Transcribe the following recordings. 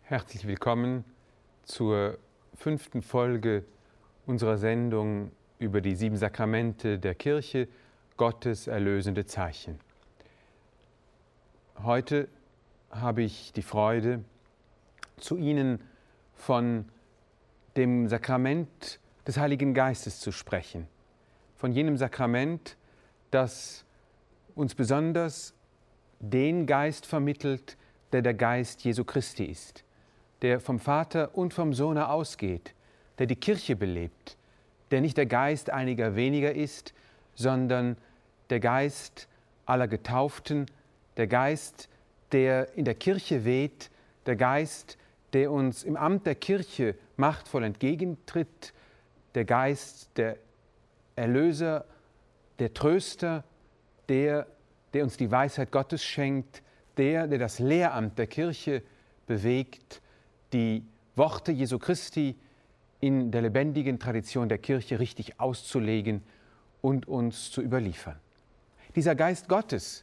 Herzlich willkommen zur 5. Folge unserer Sendung über die 7 Sakramente der Kirche, Gottes erlösende Zeichen. Heute habe ich die Freude, zu Ihnen von dem Sakrament des Heiligen Geistes zu sprechen. Von jenem Sakrament, das uns besonders den Geist vermittelt, der der Geist Jesu Christi ist, der vom Vater und vom Sohne ausgeht, der die Kirche belebt, der nicht der Geist einiger weniger ist, sondern der Geist aller Getauften, der Geist, der in der Kirche weht, der Geist, der uns im Amt der Kirche machtvoll entgegentritt, der Geist, der Erlöser, der Tröster, der uns die Weisheit Gottes schenkt, der das Lehramt der Kirche bewegt, die Worte Jesu Christi in der lebendigen Tradition der Kirche richtig auszulegen und uns zu überliefern. Dieser Geist Gottes,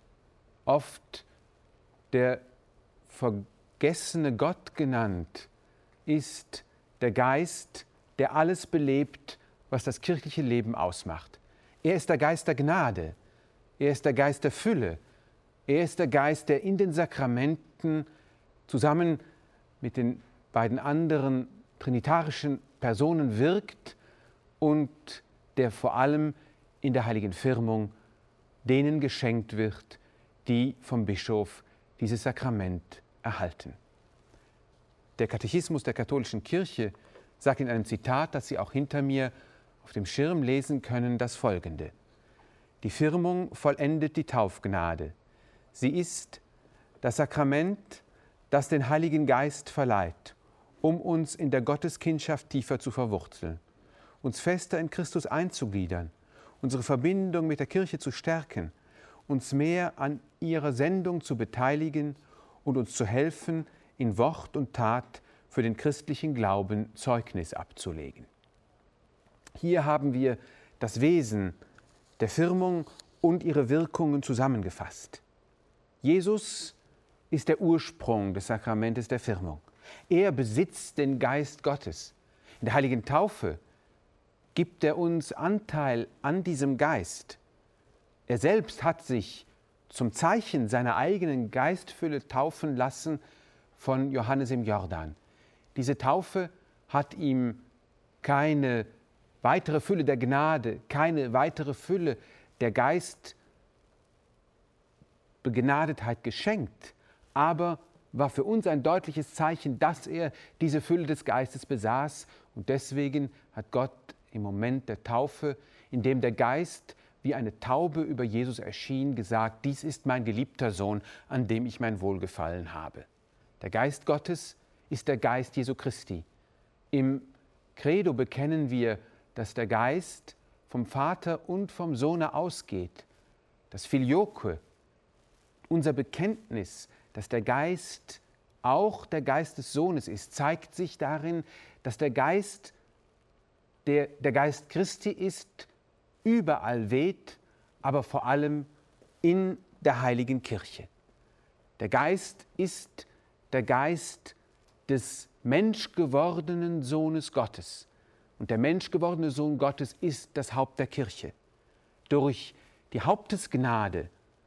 oft der vergessene Gott genannt, ist der Geist, der alles belebt, was das kirchliche Leben ausmacht. Er ist der Geist der Gnade, er ist der Geist der Fülle, er ist der Geist, der in den Sakramenten zusammen mit den beiden anderen trinitarischen Personen wirkt und der vor allem in der heiligen Firmung denen geschenkt wird, die vom Bischof dieses Sakrament erhalten. Der Katechismus der katholischen Kirche sagt in einem Zitat, das Sie auch hinter mir auf dem Schirm lesen können, das Folgende: Die Firmung vollendet die Taufgnade. Sie ist das Sakrament, das den Heiligen Geist verleiht, um uns in der Gotteskindschaft tiefer zu verwurzeln, uns fester in Christus einzugliedern, unsere Verbindung mit der Kirche zu stärken, uns mehr an ihrer Sendung zu beteiligen und uns zu helfen, in Wort und Tat für den christlichen Glauben Zeugnis abzulegen. Hier haben wir das Wesen der Firmung und ihre Wirkungen zusammengefasst. Jesus ist der Ursprung des Sakramentes der Firmung. Er besitzt den Geist Gottes. In der heiligen Taufe gibt er uns Anteil an diesem Geist. Er selbst hat sich zum Zeichen seiner eigenen Geistfülle taufen lassen von Johannes im Jordan. Diese Taufe hat ihm keine weitere Fülle der Gnade, keine weitere Fülle der Geistbegnadetheit geschenkt, aber war für uns ein deutliches Zeichen, dass er diese Fülle des Geistes besaß. Und deswegen hat Gott im Moment der Taufe, in dem der Geist wie eine Taube über Jesus erschien, gesagt: Dies ist mein geliebter Sohn, an dem ich mein Wohlgefallen habe. Der Geist Gottes ist der Geist Jesu Christi. Im Credo bekennen wir, dass der Geist vom Vater und vom Sohne ausgeht. Das Filioque, unser Bekenntnis, dass der Geist auch der Geist des Sohnes ist, zeigt sich darin, dass der Geist, der Geist Christi ist, überall weht, aber vor allem in der heiligen Kirche. Der Geist ist der Geist des menschgewordenen Sohnes Gottes. Und der menschgewordene Sohn Gottes ist das Haupt der Kirche. Durch die Hauptesgnade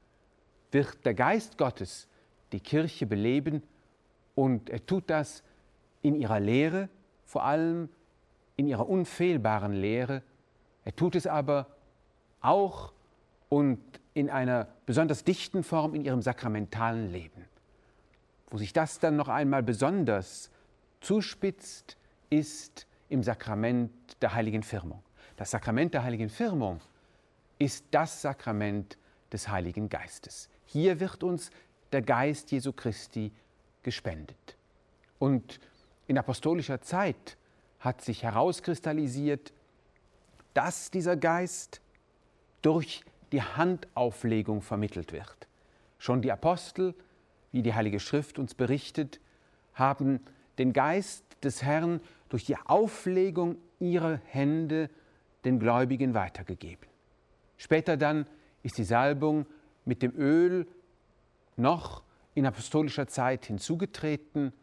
wird der Geist Gottes die Kirche beleben, und er tut das in ihrer Lehre, vor allem in ihrer unfehlbaren Lehre. Er tut es aber auch und in einer besonders dichten Form in ihrem sakramentalen Leben. Wo sich das dann noch einmal besonders zuspitzt, ist im Sakrament der heiligen Firmung. Das Sakrament der heiligen Firmung ist das Sakrament des Heiligen Geistes. Hier wird uns der Geist Jesu Christi gespendet. Und in apostolischer Zeit hat sich herauskristallisiert, dass dieser Geist durch die Handauflegung vermittelt wird. Schon die Apostel, wie die Heilige Schrift uns berichtet, haben den Geist des Herrn durch die Auflegung ihrer Hände den Gläubigen weitergegeben. Später dann ist die Salbung mit dem Öl noch in apostolischer Zeit hinzugetreten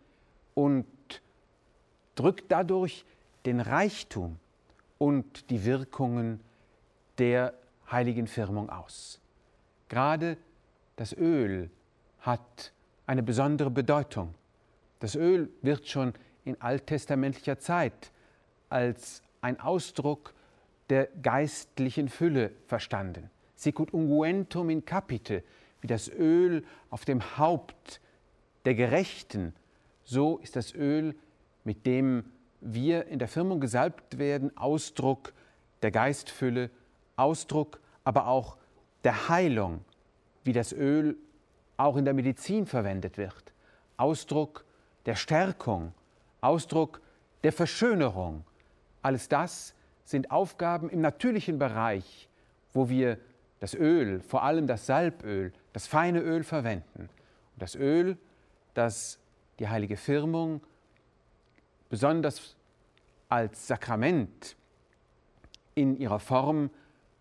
und drückt dadurch den Reichtum und die Wirkungen der heiligen Firmung aus. Gerade das Öl hat eine besondere Bedeutung. Das Öl wird schon in alttestamentlicher Zeit als ein Ausdruck der geistlichen Fülle verstanden. Sicut unguentum in capite, wie das Öl auf dem Haupt der Gerechten, so ist das Öl, mit dem wir in der Firmung gesalbt werden, Ausdruck der Geistfülle, Ausdruck aber auch der Heilung, wie das Öl auch in der Medizin verwendet wird, Ausdruck der Stärkung, Ausdruck der Verschönerung. Alles das sind Aufgaben im natürlichen Bereich, wo wir das Öl, vor allem das Salböl, das feine Öl verwenden. Und das Öl, das die heilige Firmung besonders als Sakrament in ihrer Form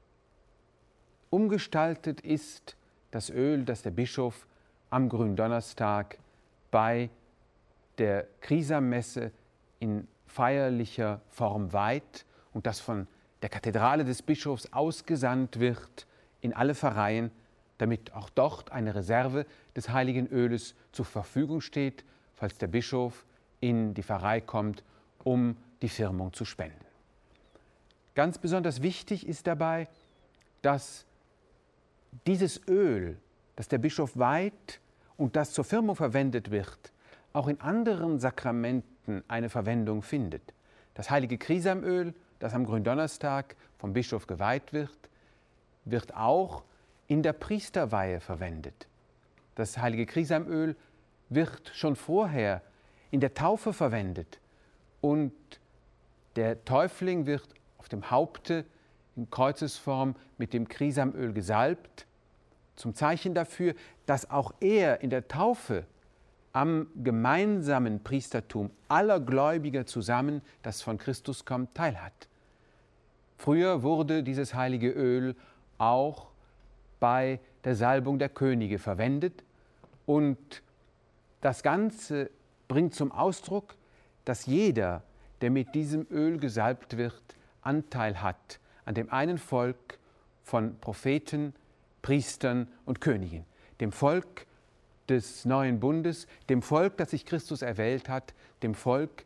umgestaltet, ist das Öl, das der Bischof am Gründonnerstag bei der Krisammesse in feierlicher Form weiht und das von der Kathedrale des Bischofs ausgesandt wird in alle Pfarreien, damit auch dort eine Reserve des heiligen Öles zur Verfügung steht, falls der Bischof in die Pfarrei kommt, um die Firmung zu spenden. Ganz besonders wichtig ist dabei, dass dieses Öl, das der Bischof weiht und das zur Firmung verwendet wird, auch in anderen Sakramenten eine Verwendung findet. Das heilige Krisamöl, das am Gründonnerstag vom Bischof geweiht wird, wird auch in der Priesterweihe verwendet. Das heilige Krisamöl wird schon vorher in der Taufe verwendet und der Täufling wird auf dem Haupte in Kreuzesform mit dem Krisamöl gesalbt, zum Zeichen dafür, dass auch er in der Taufe am gemeinsamen Priestertum aller Gläubiger zusammen, das von Christus kommt, teilhat. Früher wurde dieses heilige Öl auch bei der Salbung der Könige verwendet und das Ganze bringt zum Ausdruck, dass jeder, der mit diesem Öl gesalbt wird, Anteil hat an dem einen Volk von Propheten, Priestern und Königen, dem Volk des neuen Bundes, dem Volk, das sich Christus erwählt hat, dem Volk,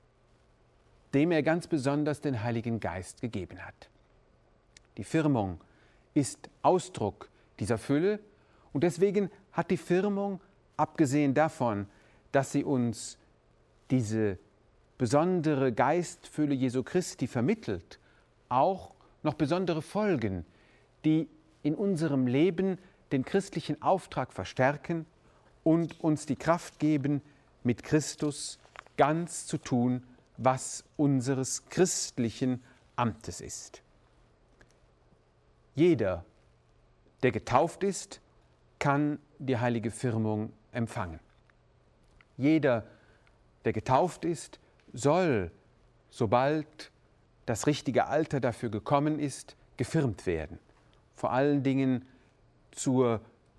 dem er ganz besonders den Heiligen Geist gegeben hat. Die Firmung ist Ausdruck dieser Fülle und deswegen hat die Firmung, abgesehen davon, dass sie uns diese besondere Geistfülle Jesu Christi vermittelt, auch noch besondere Folgen, die in unserem Leben den christlichen Auftrag verstärken und uns die Kraft geben, mit Christus ganz zu tun, was unseres christlichen Amtes ist. Jeder, der getauft ist, kann die heilige Firmung empfangen. Jeder, der getauft ist, soll, sobald das richtige Alter dafür gekommen ist, gefirmt werden. Vor allen Dingen zur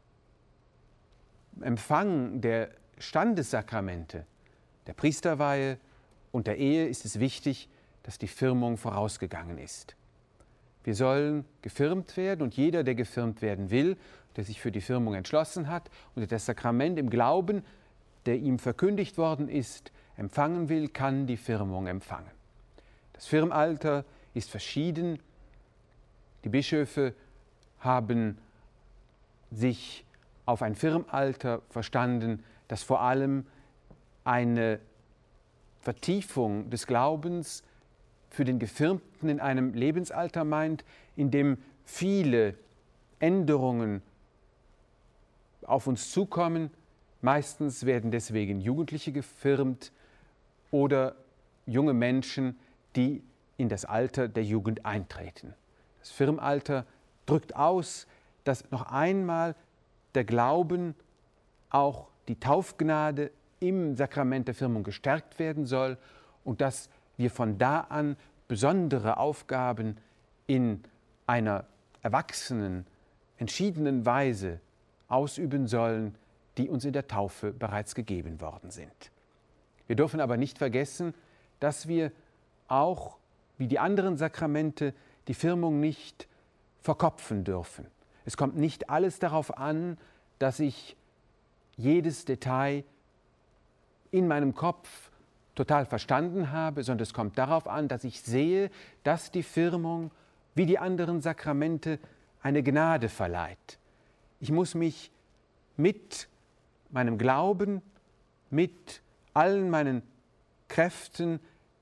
Empfang der Standessakramente, der Priesterweihe und der Ehe ist es wichtig, dass die Firmung vorausgegangen ist. Wir sollen gefirmt werden und jeder, der gefirmt werden will, der sich für die Firmung entschlossen hat und der das Sakrament im Glauben, der ihm verkündigt worden ist, empfangen will, kann die Firmung empfangen. Das Firmalter ist verschieden. Die Bischöfe haben sich auf ein Firmalter verstanden, das vor allem eine Vertiefung des Glaubens für den Gefirmten in einem Lebensalter meint, in dem viele Änderungen auf uns zukommen. Meistens werden deswegen Jugendliche gefirmt oder junge Menschen, die in das Alter der Jugend eintreten. Das Firmalter drückt aus, dass noch einmal der Glauben, auch die Taufgnade im Sakrament der Firmung gestärkt werden soll und dass wir von da an besondere Aufgaben in einer erwachsenen, entschiedenen Weise ausüben sollen, die uns in der Taufe bereits gegeben worden sind. Wir dürfen aber nicht vergessen, dass wir auch, wie die anderen Sakramente, die Firmung nicht verkopfen dürfen. Es kommt nicht alles darauf an, dass ich jedes Detail in meinem Kopf total verstanden habe, sondern es kommt darauf an, dass ich sehe, dass die Firmung, wie die anderen Sakramente, eine Gnade verleiht. Ich muss mich mit meinem Glauben, mit allen meinen Kräften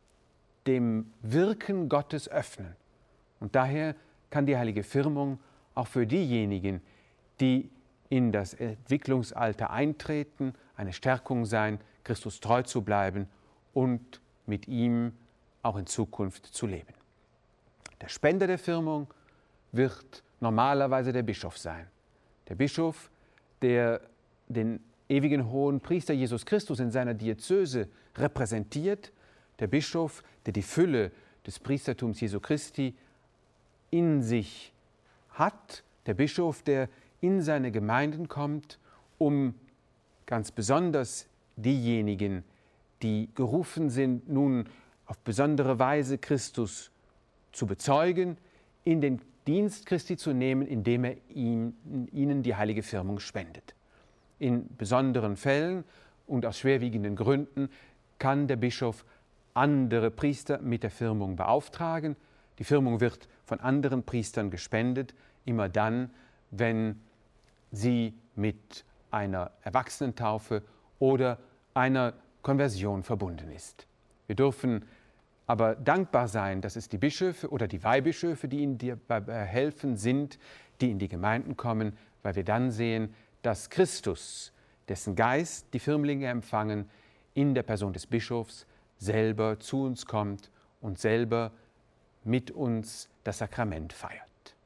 dem Wirken Gottes öffnen. Und daher kann die heilige Firmung auch für diejenigen, die in das Entwicklungsalter eintreten, eine Stärkung sein, Christus treu zu bleiben und mit ihm auch in Zukunft zu leben. Der Spender der Firmung wird normalerweise der Bischof sein. Der Bischof, der den ewigen hohen Priester Jesus Christus in seiner Diözese repräsentiert, der Bischof, der die Fülle des Priestertums Jesu Christi in sich hat, der Bischof, der in seine Gemeinden kommt, um ganz besonders diejenigen, die gerufen sind, nun auf besondere Weise Christus zu bezeugen, in den Dienst Christi zu nehmen, indem er ihnen die heilige Firmung spendet. In besonderen Fällen und aus schwerwiegenden Gründen kann der Bischof andere Priester mit der Firmung beauftragen. Die Firmung wird von anderen Priestern gespendet, immer dann, wenn sie mit einer Erwachsenentaufe oder einer Konversion verbunden ist. Wir dürfen aber dankbar sein, dass es die Bischöfe oder die Weihbischöfe, die ihnen dabei helfen, sind, die in die Gemeinden kommen, weil wir dann sehen, dass Christus, dessen Geist die Firmlinge empfangen, in der Person des Bischofs selber zu uns kommt und selber mit uns das Sakrament feiert.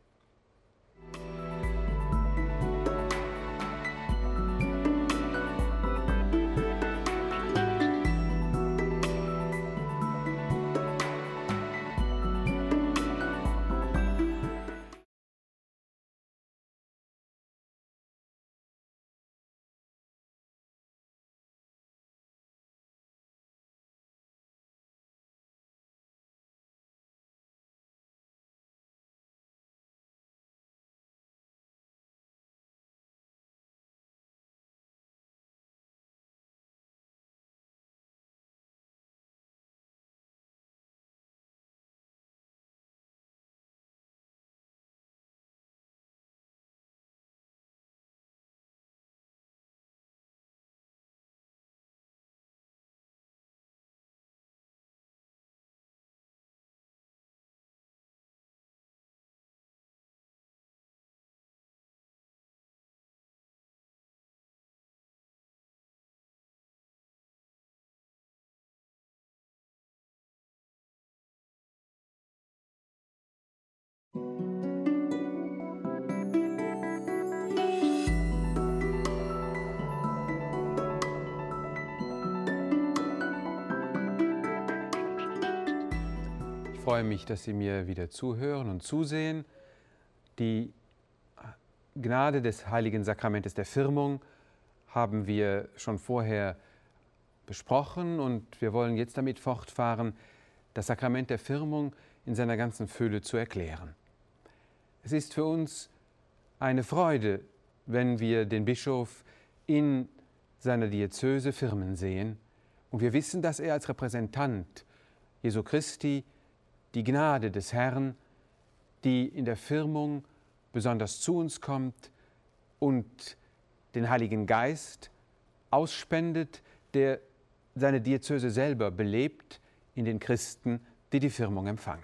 Ich freue mich, dass Sie mir wieder zuhören und zusehen. Die Gnade des heiligen Sakramentes der Firmung haben wir schon vorher besprochen und wir wollen jetzt damit fortfahren, das Sakrament der Firmung in seiner ganzen Fülle zu erklären. Es ist für uns eine Freude, wenn wir den Bischof in seiner Diözese firmen sehen und wir wissen, dass er als Repräsentant Jesu Christi die Gnade des Herrn, die in der Firmung besonders zu uns kommt und den Heiligen Geist ausspendet, der seine Diözese selber belebt in den Christen, die die Firmung empfangen.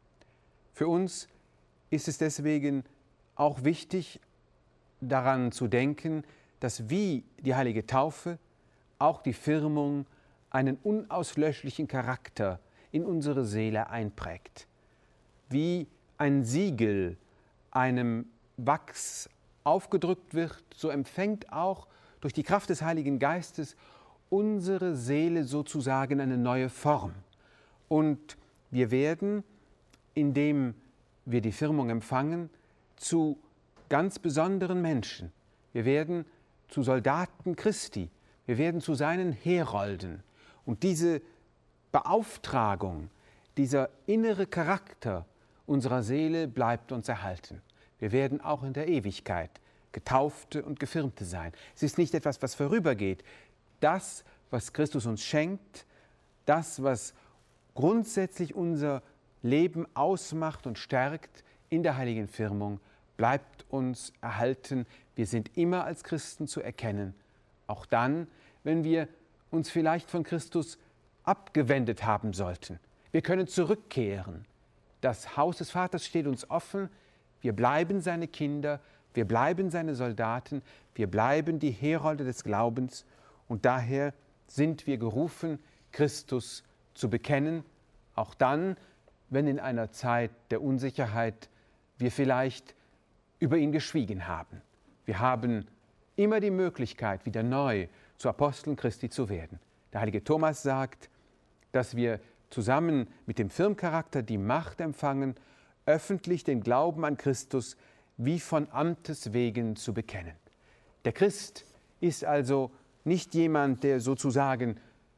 Für uns ist es deswegen auch wichtig, daran zu denken, dass wie die heilige Taufe auch die Firmung einen unauslöschlichen Charakter in unsere Seele einprägt. Wie ein Siegel einem Wachs aufgedrückt wird, so empfängt auch durch die Kraft des Heiligen Geistes unsere Seele sozusagen eine neue Form. Und wir werden, indem wir die Firmung empfangen, zu ganz besonderen Menschen. Wir werden zu Soldaten Christi. Wir werden zu seinen Herolden. Und diese Beauftragung, dieser innere Charakter unserer Seele bleibt uns erhalten. Wir werden auch in der Ewigkeit Getaufte und Gefirmte sein. Es ist nicht etwas, was vorübergeht. Das, was Christus uns schenkt, das, was grundsätzlich unser Leben ausmacht und stärkt in der heiligen Firmung, bleibt uns erhalten. Wir sind immer als Christen zu erkennen, auch dann, wenn wir uns vielleicht von Christus abgewendet haben sollten. Wir können zurückkehren. Das Haus des Vaters steht uns offen. Wir bleiben seine Kinder, wir bleiben seine Soldaten, wir bleiben die Herolde des Glaubens und daher sind wir gerufen, Christus zu bekennen, auch dann, wenn in einer Zeit der Unsicherheit wir vielleicht über ihn geschwiegen haben. Wir haben immer die Möglichkeit, wieder neu zu Aposteln Christi zu werden. Der heilige Thomas sagt, dass wir zusammen mit dem Firmcharakter die Macht empfangen, öffentlich den Glauben an Christus wie von Amtes wegen zu bekennen. Der Christ ist also nicht jemand, der sozusagen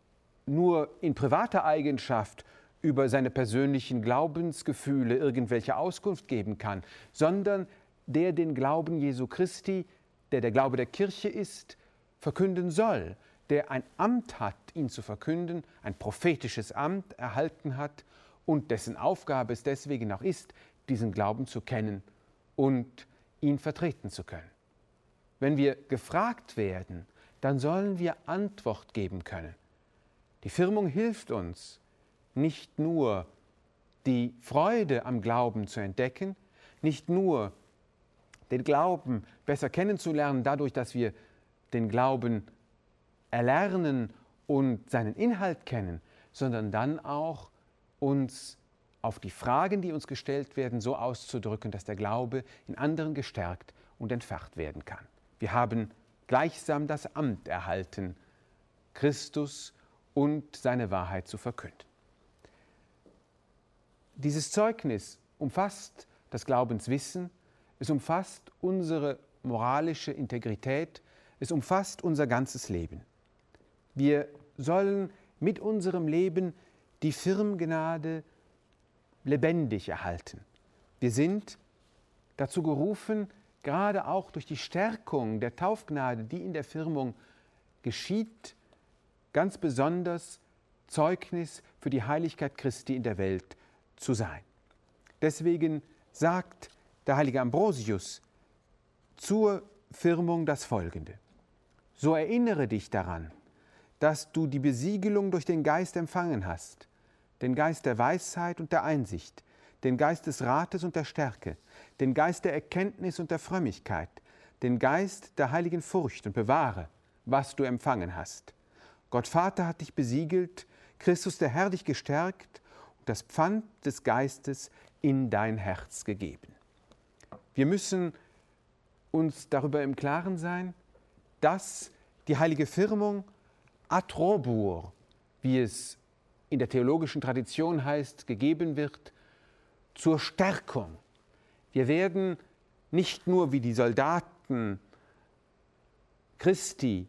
nur in privater Eigenschaft über seine persönlichen Glaubensgefühle irgendwelche Auskunft geben kann, sondern der den Glauben Jesu Christi, der Glaube der Kirche ist, verkünden soll, der ein Amt hat, ihn zu verkünden, ein prophetisches Amt erhalten hat und dessen Aufgabe es deswegen auch ist, diesen Glauben zu kennen und ihn vertreten zu können. Wenn wir gefragt werden, dann sollen wir Antwort geben können. Die Firmung hilft uns, nicht nur die Freude am Glauben zu entdecken, nicht nur den Glauben besser kennenzulernen, dadurch, dass wir den Glauben erlernen und seinen Inhalt kennen, sondern dann auch uns auf die Fragen, die uns gestellt werden, so auszudrücken, dass der Glaube in anderen gestärkt und entfacht werden kann. Wir haben gleichsam das Amt erhalten, Christus und seine Wahrheit zu verkünden. Dieses Zeugnis umfasst das Glaubenswissen, es umfasst unsere moralische Integrität, es umfasst unser ganzes Leben. Wir sollen mit unserem Leben die Firmgnade lebendig erhalten. Wir sind dazu gerufen, gerade auch durch die Stärkung der Taufgnade, die in der Firmung geschieht, ganz besonders Zeugnis für die Heiligkeit Christi in der Welt zu sein. Deswegen sagt der heilige Ambrosius zur Firmung das Folgende: So erinnere dich daran, dass du die Besiegelung durch den Geist empfangen hast, den Geist der Weisheit und der Einsicht, den Geist des Rates und der Stärke, den Geist der Erkenntnis und der Frömmigkeit, den Geist der heiligen Furcht und bewahre, was du empfangen hast. Gott Vater hat dich besiegelt, Christus der Herr dich gestärkt und das Pfand des Geistes in dein Herz gegeben. Wir müssen uns darüber im Klaren sein, dass die heilige Firmung ad robur, wie es in der theologischen Tradition heißt, gegeben wird, zur Stärkung. Wir werden nicht nur wie die Soldaten Christi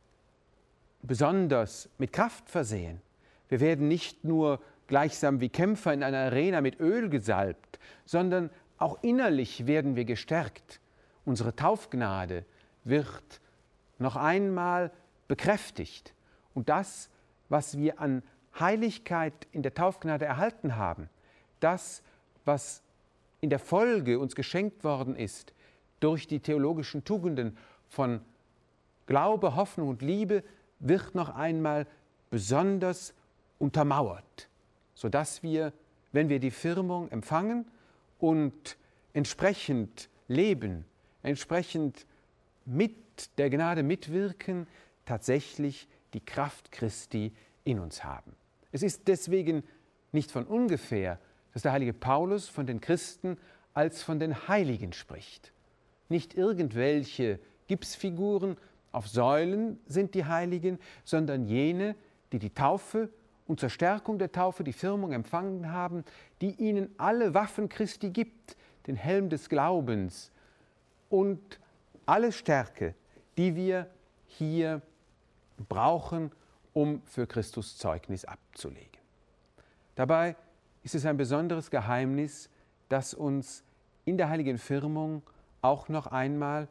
besonders mit Kraft versehen, wir werden nicht nur gleichsam wie Kämpfer in einer Arena mit Öl gesalbt, sondern auch innerlich werden wir gestärkt. Unsere Taufgnade wird noch einmal bekräftigt. Und das, was wir an Heiligkeit in der Taufgnade erhalten haben, das, was in der Folge uns geschenkt worden ist, durch die theologischen Tugenden von Glaube, Hoffnung und Liebe, wird noch einmal besonders untermauert, sodass wir, wenn wir die Firmung empfangen und entsprechend leben, entsprechend mit der Gnade mitwirken, tatsächlich die Kraft Christi in uns haben. Es ist deswegen nicht von ungefähr, dass der heilige Paulus von den Christen als von den Heiligen spricht. Nicht irgendwelche Gipsfiguren auf Säulen sind die Heiligen, sondern jene, die die Taufe und zur Stärkung der Taufe die Firmung empfangen haben, die ihnen alle Waffen Christi gibt, den Helm des Glaubens und alle Stärke, die wir hier brauchen, um für Christus Zeugnis abzulegen. Dabei ist es ein besonderes Geheimnis, das uns in der heiligen Firmung auch noch einmal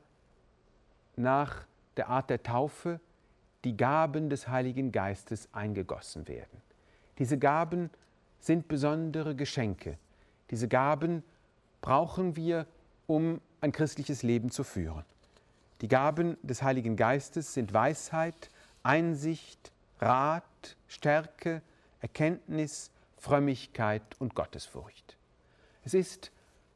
nach der Art der Taufe die Gaben des Heiligen Geistes eingegossen werden. Diese Gaben sind besondere Geschenke. Diese Gaben brauchen wir, um ein christliches Leben zu führen. Die Gaben des Heiligen Geistes sind Weisheit, Einsicht, Rat, Stärke, Erkenntnis, Frömmigkeit und Gottesfurcht. Es ist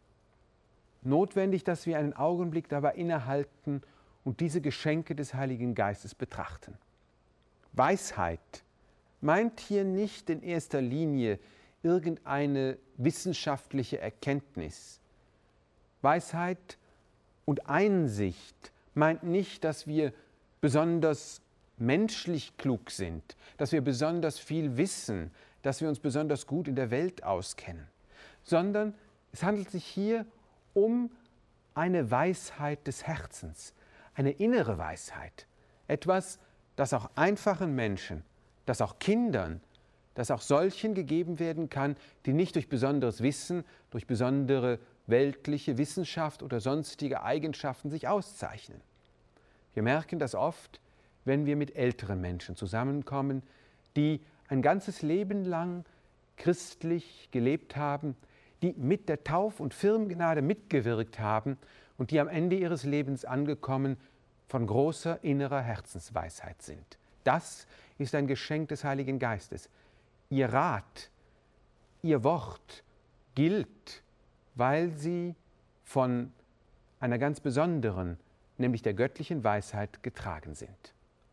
notwendig, dass wir einen Augenblick dabei innehalten und diese Geschenke des Heiligen Geistes betrachten. Weisheit meint hier nicht in erster Linie irgendeine wissenschaftliche Erkenntnis. Weisheit und Einsicht meint nicht, dass wir besonders menschlich klug sind, dass wir besonders viel wissen, dass wir uns besonders gut in der Welt auskennen, sondern es handelt sich hier um eine Weisheit des Herzens, eine innere Weisheit, etwas, das auch einfachen Menschen, das auch Kindern, das auch solchen gegeben werden kann, die nicht durch besonderes Wissen, durch besondere weltliche Wissenschaft oder sonstige Eigenschaften sich auszeichnen. Wir merken das oft, wenn wir mit älteren Menschen zusammenkommen, die ein ganzes Leben lang christlich gelebt haben, die mit der Tauf- und Firmgnade mitgewirkt haben und die am Ende ihres Lebens angekommen von großer innerer Herzensweisheit sind. Das ist ein Geschenk des Heiligen Geistes. Ihr Rat, ihr Wort gilt, weil sie von einer ganz besonderen, nämlich der göttlichen Weisheit getragen sind.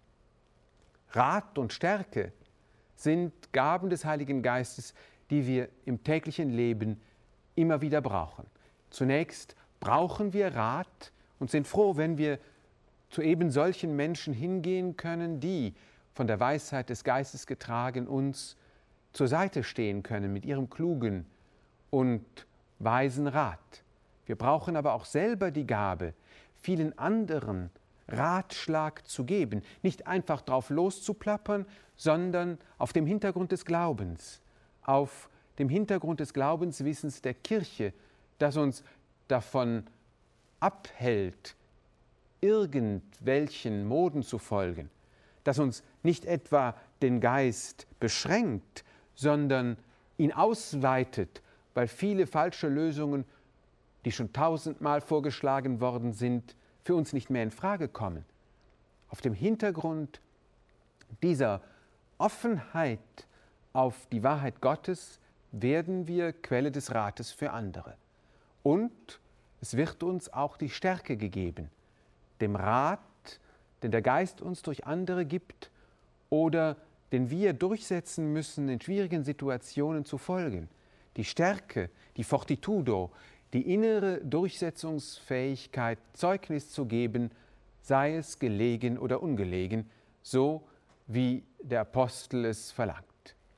Rat und Stärke sind Gaben des Heiligen Geistes, die wir im täglichen Leben immer wieder brauchen. Zunächst brauchen wir Rat und sind froh, wenn wir zu eben solchen Menschen hingehen können, die von der Weisheit des Geistes getragen uns zur Seite stehen können mit ihrem klugen und weisen Rat. Wir brauchen aber auch selber die Gabe, vielen anderen Ratschlag zu geben, nicht einfach drauf loszuplappern, sondern auf dem Hintergrund des Glaubens, auf dem Hintergrund des Glaubenswissens der Kirche, das uns davon abhält, irgendwelchen Moden zu folgen, das uns nicht etwa den Geist beschränkt, sondern ihn ausweitet, weil viele falsche Lösungen, die schon 1000-mal vorgeschlagen worden sind, für uns nicht mehr in Frage kommen. Auf dem Hintergrund dieser Offenheit auf die Wahrheit Gottes werden wir Quelle des Rates für andere. Und es wird uns auch die Stärke gegeben, dem Rat, den der Geist uns durch andere gibt oder den wir durchsetzen müssen, in schwierigen Situationen zu folgen. Die Stärke, die Fortitudo, die innere Durchsetzungsfähigkeit, Zeugnis zu geben, sei es gelegen oder ungelegen, so wie der Apostel es verlangt.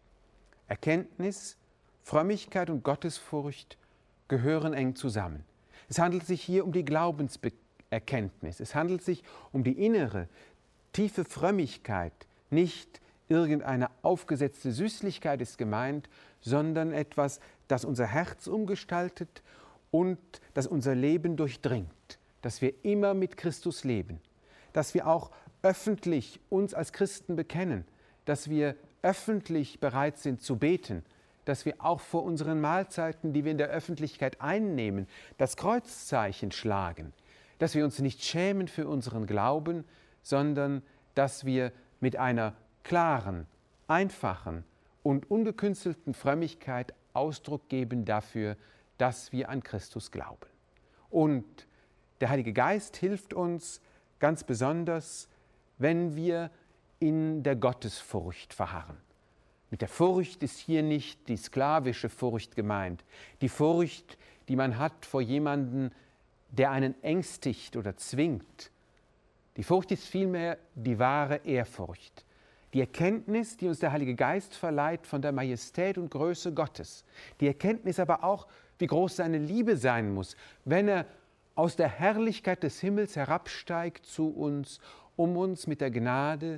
Erkenntnis, Frömmigkeit und Gottesfurcht gehören eng zusammen. Es handelt sich hier um die Glaubenserkenntnis. Es handelt sich um die innere, tiefe Frömmigkeit. Nicht irgendeine aufgesetzte Süßlichkeit ist gemeint, sondern etwas, das unser Herz umgestaltet und das unser Leben durchdringt, dass wir immer mit Christus leben, dass wir auch öffentlich uns als Christen bekennen, dass wir öffentlich bereit sind zu beten, dass wir auch vor unseren Mahlzeiten, die wir in der Öffentlichkeit einnehmen, das Kreuzzeichen schlagen, dass wir uns nicht schämen für unseren Glauben, sondern dass wir mit einer klaren, einfachen und ungekünstelten Frömmigkeit Ausdruck geben dafür, dass wir an Christus glauben. Und der Heilige Geist hilft uns ganz besonders, wenn wir in der Gottesfurcht verharren. Mit der Furcht ist hier nicht die sklavische Furcht gemeint, die Furcht, die man hat vor jemandem, der einen ängstigt oder zwingt. Die Furcht ist vielmehr die wahre Ehrfurcht. Die Erkenntnis, die uns der Heilige Geist verleiht von der Majestät und Größe Gottes. Die Erkenntnis aber auch, wie groß seine Liebe sein muss, wenn er aus der Herrlichkeit des Himmels herabsteigt zu uns, um uns mit der Gnade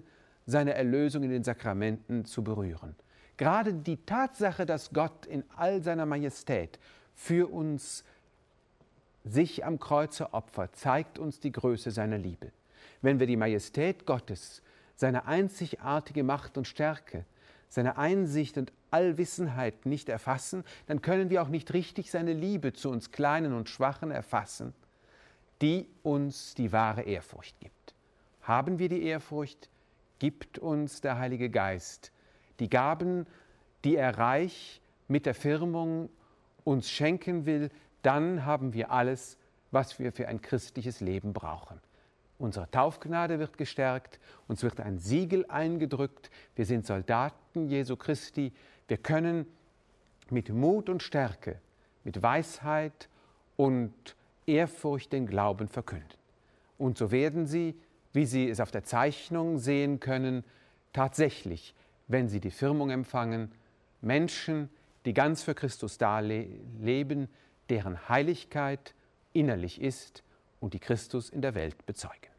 seine Erlösung in den Sakramenten zu berühren. Gerade die Tatsache, dass Gott in all seiner Majestät für uns sich am Kreuze opfert, zeigt uns die Größe seiner Liebe. Wenn wir die Majestät Gottes, seine einzigartige Macht und Stärke, seine Einsicht und Allwissenheit nicht erfassen, dann können wir auch nicht richtig seine Liebe zu uns Kleinen und Schwachen erfassen, die uns die wahre Ehrfurcht gibt. Haben wir die Ehrfurcht, gibt uns der Heilige Geist die Gaben, die er reich mit der Firmung uns schenken will, dann haben wir alles, was wir für ein christliches Leben brauchen. Unsere Taufgnade wird gestärkt, uns wird ein Siegel eingedrückt, wir sind Soldaten Jesu Christi, wir können mit Mut und Stärke, mit Weisheit und Ehrfurcht den Glauben verkünden. Und so werden Sie, wie Sie es auf der Zeichnung sehen können, tatsächlich, wenn Sie die Firmung empfangen, Menschen, die ganz für Christus da leben, deren Heiligkeit innerlich ist und die Christus in der Welt bezeugen.